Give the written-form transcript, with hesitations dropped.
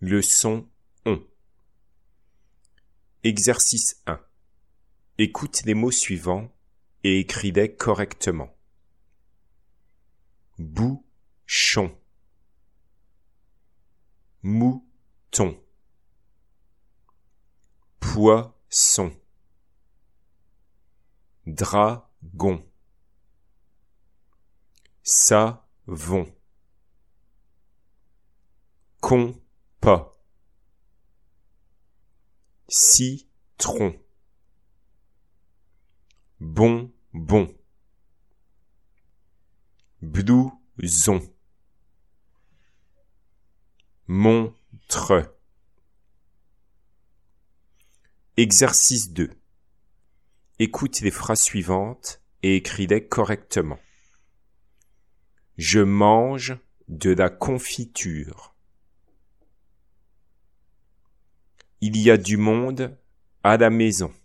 Leçon 1. Exercice 1. Écoute les mots suivants et écris-les correctement. Bouchon, mouton, poisson, dragon, savon, compas, citron, bonbon, blouson, montre. Exercice 2. Écoute les phrases suivantes et écris-les correctement. Je mange de la confiture. Il y a du monde à la maison.